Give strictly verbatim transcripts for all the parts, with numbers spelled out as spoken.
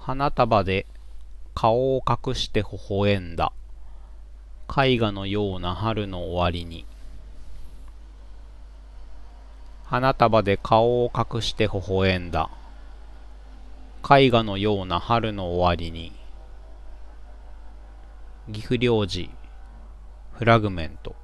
花束で顔を隠して微笑んだ。絵画のような春の終わりに。花束で顔を隠して微笑んだ。絵画のような春の終わりに。岐阜領事フラグメント。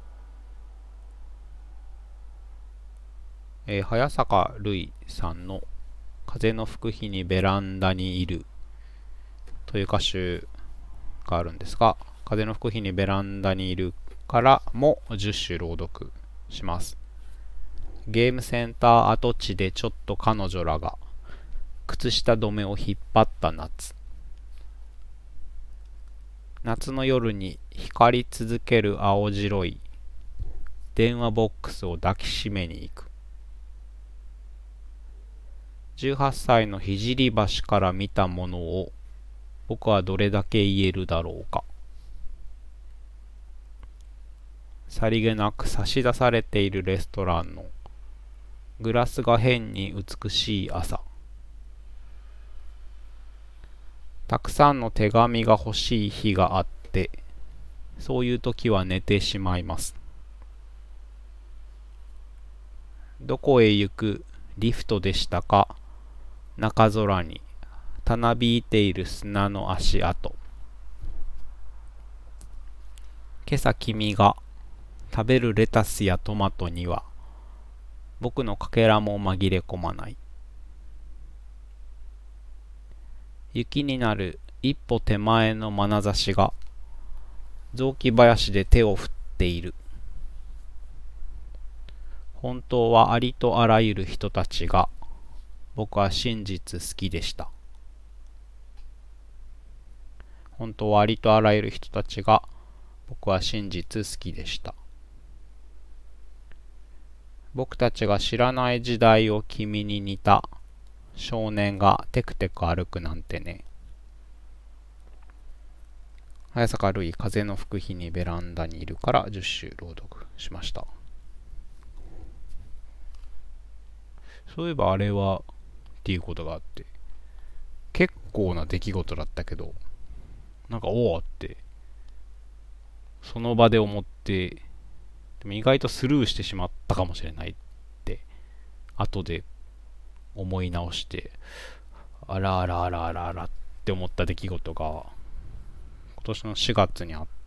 えー、早坂るいさんの風の吹く日にベランダにいるという歌集があるんですが、風の吹く日にベランダにいるからもじゅっ首朗読します。ゲームセンター跡地でちょっと彼女らが靴下止めを引っ張った夏。夏の夜に光り続ける青白い電話ボックスを抱きしめに行く。じゅうはっさいの聖橋から見たものを僕はどれだけ言えるだろうか。さりげなく差し出されているレストランのグラスが変に美しい朝。たくさんの手紙が欲しい日があって、そういう時は寝てしまいます。どこへ行くリフトでしたか。中空にたなびいている砂の足跡。今朝君が食べるレタスやトマトには僕のかけらも紛れ込まない。雪になる一歩手前の眼差しが雑木林で手を振っている。本当はありとあらゆる人たちが僕は真実好きでした。本当はありとあらゆる人たちが僕は真実好きでした。僕たちが知らない時代を君に似た少年がテクテク歩くなんてね。早坂るい風の吹く日にベランダにいるからじゅっ首朗読しました。そういえばあれはっていうことがあって、結構な出来事だったけど、なんかおおってその場で思って、でも意外とスルーしてしまったかもしれないって後で思い直して、あらあらあらあらあらって思った出来事が今年のしがつにあって、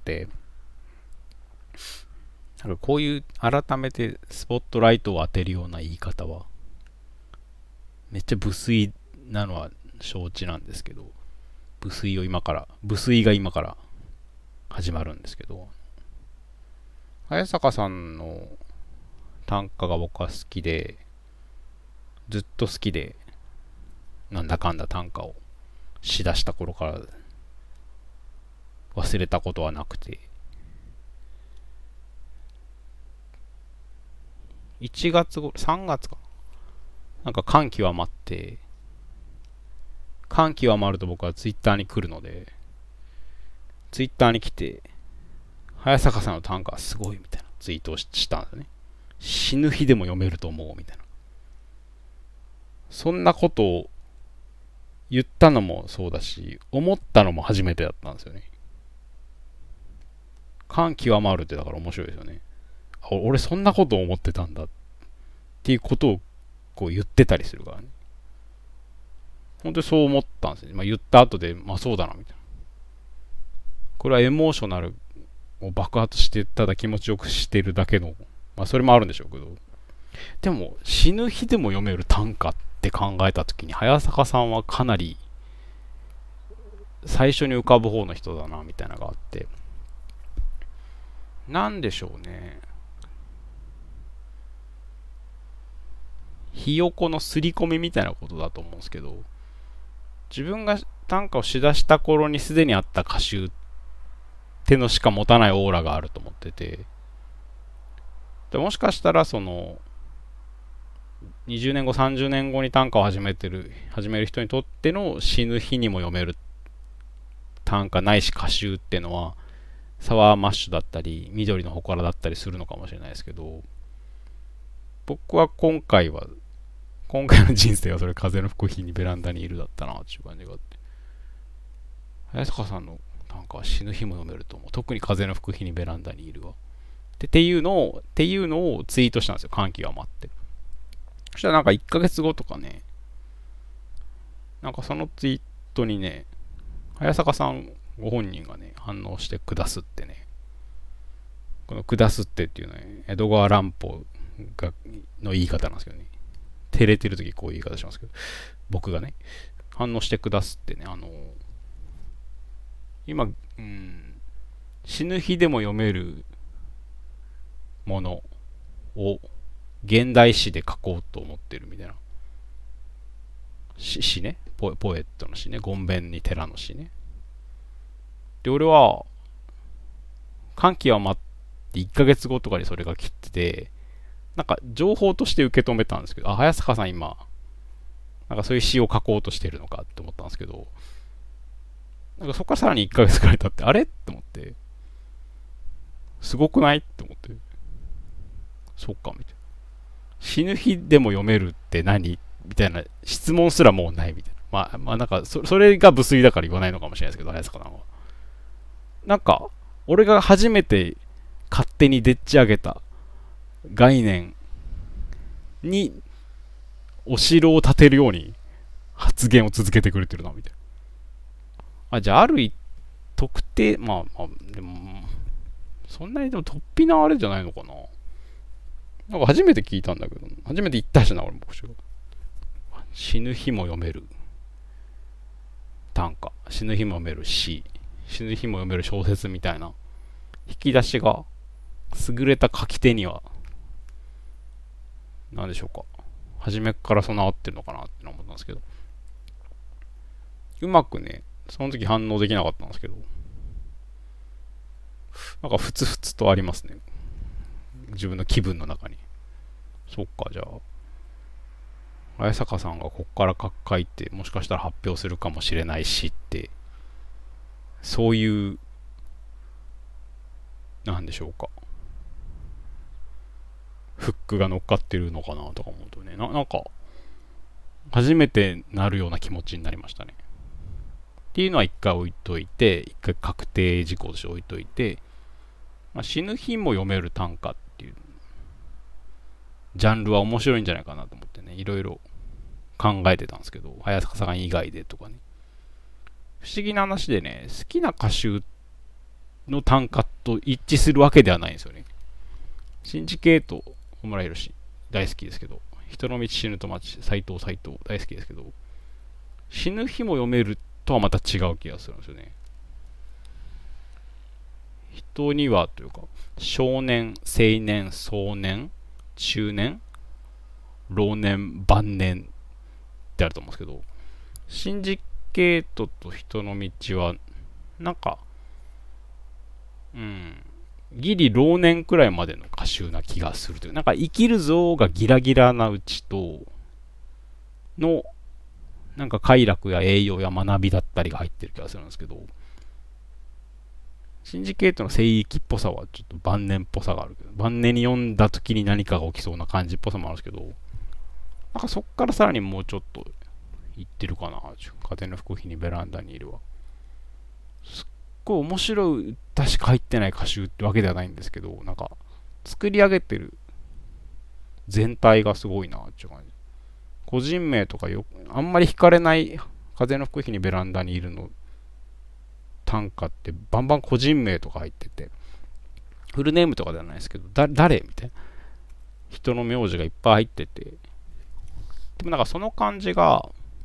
なんかこういう改めてスポットライトを当てるような言い方はめっちゃ無粋なのは承知なんですけど、無粋を今から無粋が今から始まるんですけど、早坂さんの短歌が僕は好きで、ずっと好きで、なんだかんだ短歌をしだした頃から忘れたことはなくて、いちがつごさんがつかな、なんか感極まって感極まると僕はツイッターに来るので、ツイッターに来て早坂さんの短歌すごいみたいなツイートをしたんだね。死ぬ日でも読めると思うみたいな、そんなことを言ったのもそうだし、思ったのも初めてだったんですよね。感極まるってだから面白いですよね。俺そんなことを思ってたんだっていうことをこう言ってたりするからね。本当にそう思ったんですよね。まあ、言った後で、まあそうだなみたいな。これはエモーショナルを爆発してただ気持ちよくしてるだけの、まあそれもあるんでしょうけど、でも死ぬ日でも読める短歌って考えたときに早坂さんはかなり最初に浮かぶ方の人だなみたいなのがあって、なんでしょうね。ひよこのすり込みみたいなことだと思うんですけど、自分が短歌をしだした頃にすでにあった歌集ってのしか持たないオーラがあると思ってて、でもしかしたらそのにじゅうねんごさんじゅうねんごに短歌を始めてる始める人にとっての死ぬ日にも読める短歌ないし歌集ってのはサワーマッシュだったり緑の祠だったりするのかもしれないですけど、僕は今回は今回の人生はそれ風の吹く日にベランダにいるだったなっていう感じがあって、 早坂さんのなんか死ぬ日も読めると思う。特に風の吹く日にベランダにいるわ。でっていうのを、っていうのをツイートしたんですよ。歓喜が待って。そしたらなんかいっかげつごとかね、なんかそのツイートにね、早坂さんご本人がね、反応して下すってね、この下すってっていうのは、ね、江戸川乱歩がの言い方なんですけどね、照れてるときこういう言い方しますけど、僕がね、反応して下すってね、あの、今、うん、死ぬ日でも読めるものを現代詩で書こうと思ってるみたいな。詩、詩ね。ポエ、ポエットの詩ね。ゴンベンに寺の詩ね。で、俺は、歓喜は待っていっかげつごとかにそれが来てて、なんか情報として受け止めたんですけど、あ、早坂さん今、なんかそういう詩を書こうとしてるのかって思ったんですけど、なんかそこからさらにいっかげつくらい経って、あれって思って、すごくないって思って、そっか、みたいな。死ぬ日でも読めるって何みたいな質問すらもうないみたいな。まあ、まあなんかそ、それが無粋だから言わないのかもしれないですけど、早坂さんは。なんか、俺が初めて勝手にでっち上げた概念にお城を建てるように発言を続けてくれてるな、みたいな。あ、じゃあある特定、まあまあ、でも、そんなにでも突飛なあれじゃないのかな。なんか初めて聞いたんだけど、初めて言ったしな、俺も。死ぬ日も読める短歌、死ぬ日も読める詩、死ぬ日も読める小説みたいな引き出しが優れた書き手には何でしょうか、初めから備わってるのかなって思ったんですけど、うまくねその時反応できなかったんですけど、なんかふつふつとありますね、自分の気分の中に。そっか、じゃあ綾坂さんがこっから書いてもしかしたら発表するかもしれないしって、そういうなんでしょうか、フックが乗っかってるのかなとか思うとね、な、なんか初めてなるような気持ちになりましたね。っていうのは一回置いといて、一回確定事項として置いといて、まあ、死ぬ日も読める短歌っていうジャンルは面白いんじゃないかなと思ってね、いろいろ考えてたんですけど、早坂さん以外でとかね。不思議な話でね、好きな歌集の短歌と一致するわけではないんですよね。シンジケート、小村宏大好きですけど、人の道死ぬと街、斎藤斎藤大好きですけど、死ぬ日も読めるとはまた違う気がするんですよね。人にはというか、少年、青年、壮年、中年、老年、晩年ってあると思うんですけど、シンジケートと人の道は、なんか、うん、ギリ老年くらいまでの歌集な気がするという、なんか生きるぞがギラギラなうちと、の、なんか快楽や栄養や学びだったりが入ってる気がするんですけど、シンジケートの聖域っぽさはちょっと晩年っぽさがあるけど、晩年に読んだ時に何かが起きそうな感じっぽさもあるんですけど、なんかそっからさらにもうちょっと言ってるかな。風の吹く日にベランダにいるわ。すっごい面白い歌しか入ってない歌集ってわけではないんですけど、なんか作り上げてる全体がすごいなっていう感じ。個人名とかよあんまり惹かれない風の吹く日にベランダにいるの短歌ってバンバン個人名とか入ってて、フルネームとかではないですけど、だ誰みたいな人の名字がいっぱい入ってて、でもなんかその感じが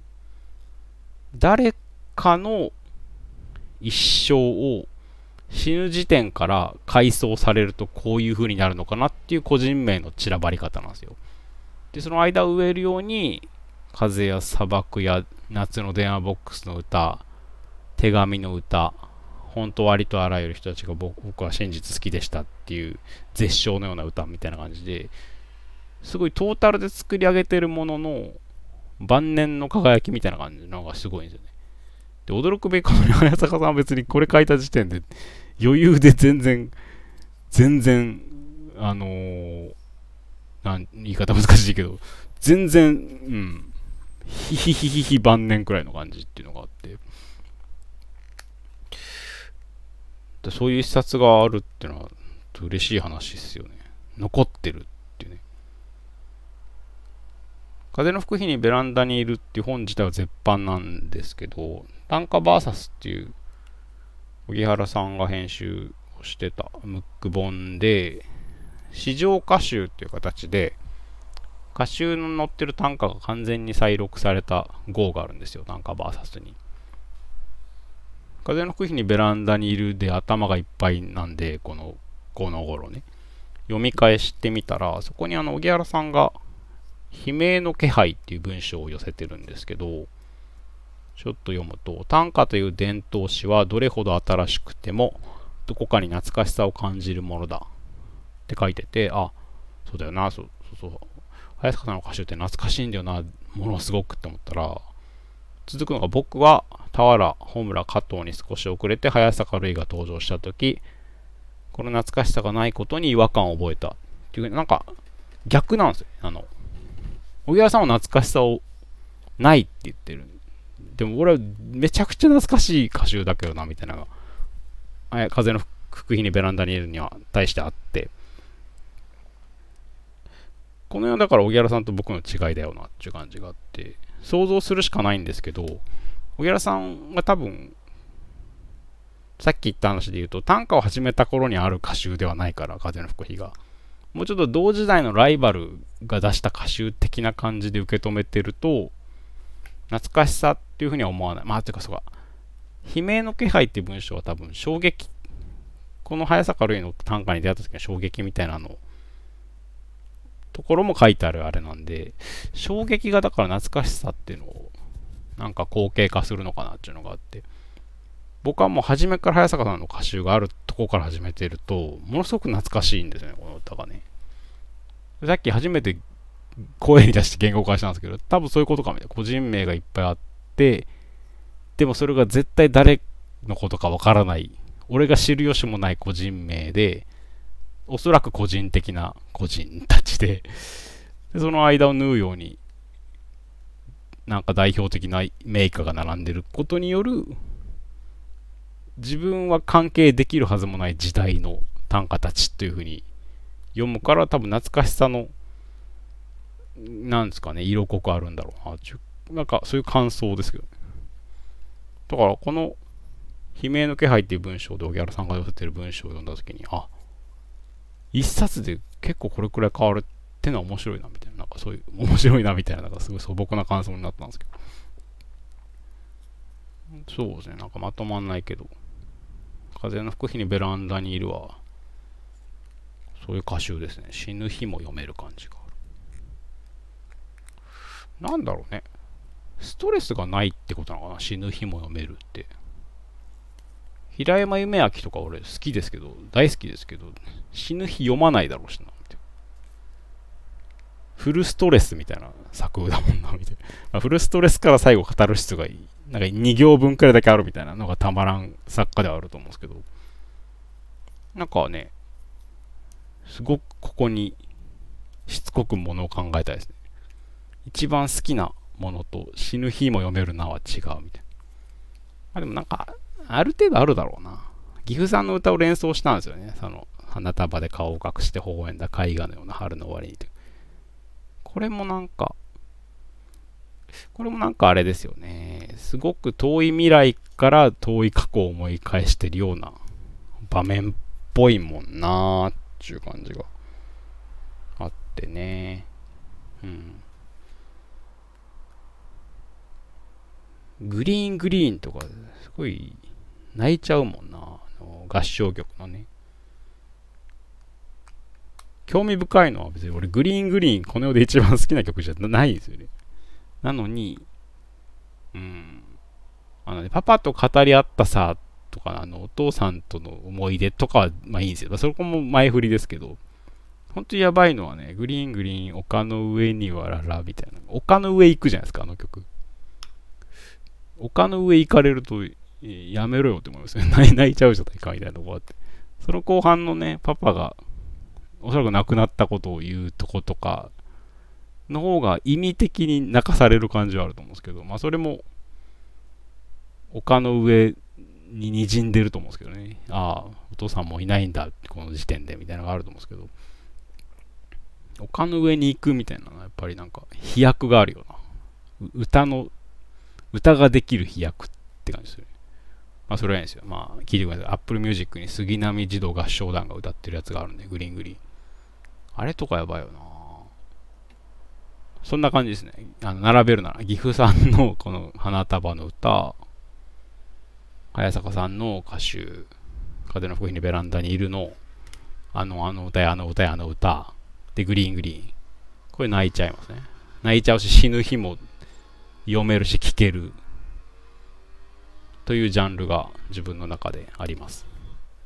誰かの一生を死ぬ時点から回想されるとこういう風になるのかなっていう個人名の散らばり方なんですよ。でその間を植えるように風や砂漠や夏の電話ボックスの歌、手紙の歌、本当はありとあらゆる人たちが 僕, 僕は真実好きでしたっていう絶唱のような歌みたいな感じで、すごいトータルで作り上げてるものの晩年の輝きみたいな感じのがすごいんですよね。で驚くべきことに早坂さんは別にこれ書いた時点で余裕で全然全然あのー、なん言い方難しいけど全然うんヒヒヒヒヒ晩年くらいの感じっていうのがあって、 でそういう一冊があるってのは嬉しい話ですよね。残ってるっていうね。風の吹く日にベランダにいるっていう本自体は絶版なんですけど、短歌バーサスっていう荻原さんが編集をしてたムック本で、試乗歌集っていう形で歌集の載ってる短歌が完全に再録された号があるんですよ、短歌バーサスに。風の吹く日にベランダにいるで頭がいっぱいなんで、このこの頃ね読み返してみたら、そこにあの荻原さんが悲鳴の気配っていう文章を寄せてるんですけど、ちょっと読むと、短歌という伝統詩はどれほど新しくてもどこかに懐かしさを感じるものだって書いてて、あ、そうだよな、そうそうそう、早坂さんの歌集って懐かしいんだよな、ものすごくって思ったら、続くのが、僕は俵、穂村、加藤に少し遅れて早坂類が登場したとき、この懐かしさがないことに違和感を覚えたっていう、なんか逆なんですよ。あの荻原さんは懐かしさをないって言ってる。でも俺はめちゃくちゃ懐かしい歌集だけどなみたいなのが、風の吹く日にベランダにいるには対してあって、この世はだから荻原さんと僕の違いだよなっていう感じがあって、想像するしかないんですけど、荻原さんが多分さっき言った話で言うと、短歌を始めた頃にある歌集ではないから、風の吹く日がもうちょっと同時代のライバルが出した歌集的な感じで受け止めてると、懐かしさっていうふうには思わない。まあていうか、そうか、悲鳴の気配っていう文章は多分衝撃、この早坂類の短歌に出会った時の衝撃みたいなのところも書いてあるあれなんで、衝撃がだから懐かしさっていうのをなんか後継化するのかなっていうのがあって、僕はもう初めから早坂さんの歌集があるところから始めてると、ものすごく懐かしいんですよね、この歌がね。さっき初めて声に出して言語化したんですけど、多分そういうことかみたいな。個人名がいっぱいあって、でもそれが絶対誰のことかわからない、俺が知る由もない個人名で、おそらく個人的な個人たちで、でその間を縫うようになんか代表的な名家が並んでることによる、自分は関係できるはずもない時代の短歌たちという風に読むから、多分懐かしさのなんですかね、色濃くあるんだろうな、なんかそういう感想ですけど、ね、だからこの悲鳴の気配っていう文章で荻原さんが寄せてる文章を読んだ時に、あ、一冊で結構これくらい変わるってのは面白いなみたいな、なんかそういう面白いなみたいな、なんかすごい素朴な感想になったんですけど、そうですね、なんかまとまんないけど、風の吹く日にベランダにいるはそういう歌集ですね。死ぬ日も読める感じがある。なんだろうね、ストレスがないってことなのかな、死ぬ日も読めるって。平山夢明とか俺好きですけど、大好きですけど、死ぬ日読まないだろうしな、みたいな。フルストレスみたいな作風だもんな、みたいな。まあ、フルストレスから最後語る質がいい。なんかに行分くらいだけあるみたいなのがたまらん作家ではあると思うんですけど、なんかね、すごくここにしつこくものを考えたいですね。一番好きなものと死ぬ日も読めるなは違うみたいな。まあでもなんか、ある程度あるだろうな。岐阜さんの歌を連想したんですよね。その、花束で顔を隠して微笑んだ絵画のような春の終わりに。これもなんか、これもなんかあれですよね。すごく遠い未来から遠い過去を思い返してるような場面っぽいもんなーっていう感じがあってね。うん。グリーングリーンとかすごい泣いちゃうもんな、あの合唱曲のね。興味深いのは別に俺グリーングリーンこの世で一番好きな曲じゃないですよね。なのに、うん、あのね、パパと語り合ったさとか、あのお父さんとの思い出とかはまあいいんですよ。そこも前振りですけど、本当にやばいのはね、グリーングリーン丘の上にはララみたいな、丘の上行くじゃないですか、あの曲。丘の上行かれるとやめろよって思いますね。泣いちゃうじゃないかみたいなとこがあって、その後半のね、パパがおそらく亡くなったことを言うとことかの方が意味的に泣かされる感じはあると思うんですけど、まあそれも丘の上に滲んでると思うんですけどね。ああ、お父さんもいないんだ、この時点で、みたいなのがあると思うんですけど、丘の上に行くみたいなのは、やっぱりなんか、飛躍があるよな。歌の、歌ができる飛躍って感じする。まあ、それはいいんですよ。まあ、聞いてください。Apple Music に杉並児童合唱団が歌ってるやつがあるんで、グリーングリーン。あれとかやばいよな。そんな感じですね。あの並べるなら、岐阜さんのこの花束の歌、早坂さんの歌手、風の吹く日にベランダにいるの、あの、あの歌やあの歌やあの歌、で、グリーングリーン。これ泣いちゃいますね。泣いちゃうし、死ぬ日も読めるし、聴ける。というジャンルが自分の中であります。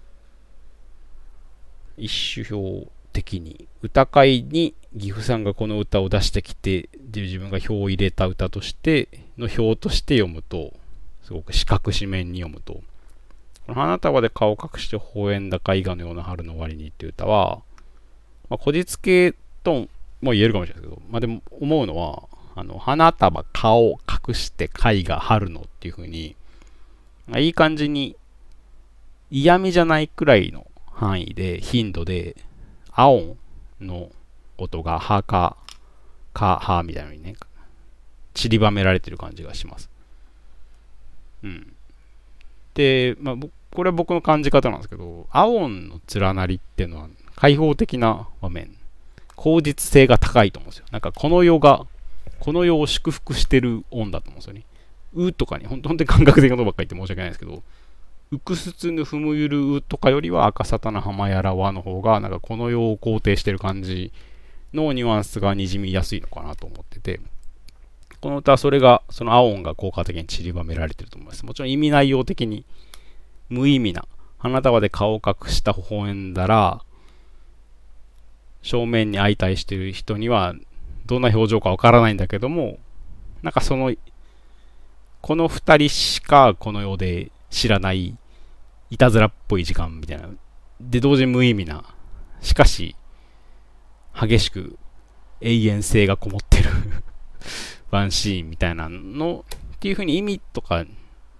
一首表的に、歌会に岐阜さんがこの歌を出してきて、で自分が表を入れた歌としての表として読むと、すごく四角紙面に読むと、この花束で顔を隠して微笑んだ絵画のような春の終わりにっていう歌は、まあ、こじつけとも言えるかもしれないですけど、まあでも思うのは、あの花束顔を隠して絵画春のっていう風に、いい感じに嫌味じゃないくらいの範囲で頻度でアオンの音がはかかはみたいなのにね散りばめられてる感じがします。うん。で、まあ、これは僕の感じ方なんですけど、アオンの連なりっていうのは開放的な場面、口実性が高いと思うんですよ。なんかこの世がこの世を祝福してる音だと思うんですよね。うとかに、本当に感覚的なことばっかり言って申し訳ないですけど、うくすつぬふむゆるうとかよりは赤さたな浜やらわの方が、なんかこの世を肯定してる感じのニュアンスがにじみやすいのかなと思ってて、この歌はそれが、そのアオンが効果的に散りばめられてると思います。もちろん意味内容的に無意味な、花束で顔を隠した微笑んだら、正面に相対してる人にはどんな表情かわからないんだけども、なんかそのこの二人しかこの世で知らないいたずらっぽい時間みたいな。で、同時に無意味な。しかし、激しく永遠性がこもってるワンシーンみたいなのっていう風に意味とか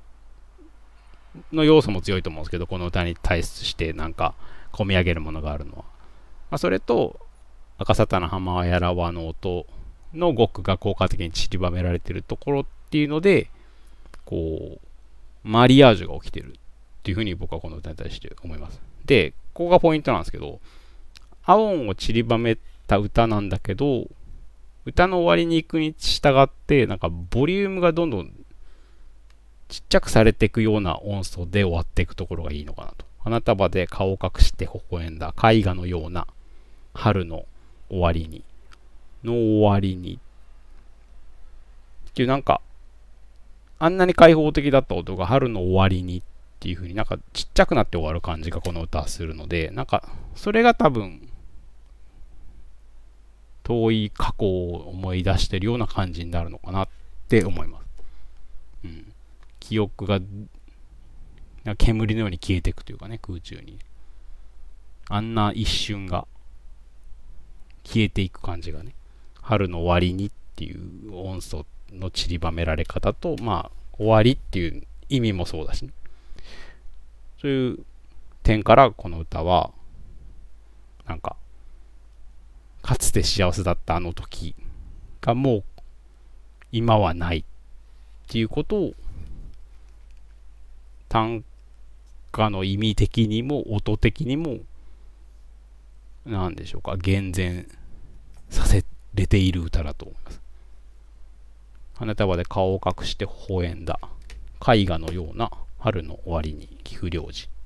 の要素も強いと思うんですけど、この歌に対してなんか込み上げるものがあるのは。まあ、それと、赤沙汰な浜やらわの音の語句が効果的に散りばめられてるところっていうので、こう、マリアージュが起きてるっていう風に僕はこの歌に対して思います。で、ここがポイントなんですけど、アオンを散りばめた歌なんだけど、歌の終わりに行くに従って、なんかボリュームがどんどんちっちゃくされていくような音素で終わっていくところがいいのかなと。花束で顔を隠して微笑んだ絵画のような春の終わりに、の終わりにっていうなんか、あんなに開放的だった音が春の終わりにっていう風になんかちっちゃくなって終わる感じがこの歌はするので、なんかそれが多分遠い過去を思い出してるような感じになるのかなって思います。うん。記憶がなんか煙のように消えていくというかね、空中に。あんな一瞬が消えていく感じがね、春の終わりにっていう音素の散りばめられ方と、まあ、終わりっていう意味もそうだし、ね、そういう点からこの歌は、なんか、かつて幸せだったあの時がもう今はないっていうことを短歌の意味的にも音的にもなんでしょうか、厳然させれている歌だと思います。花束で顔を隠して微笑んだ絵画のような春の終わりに岐阜領事。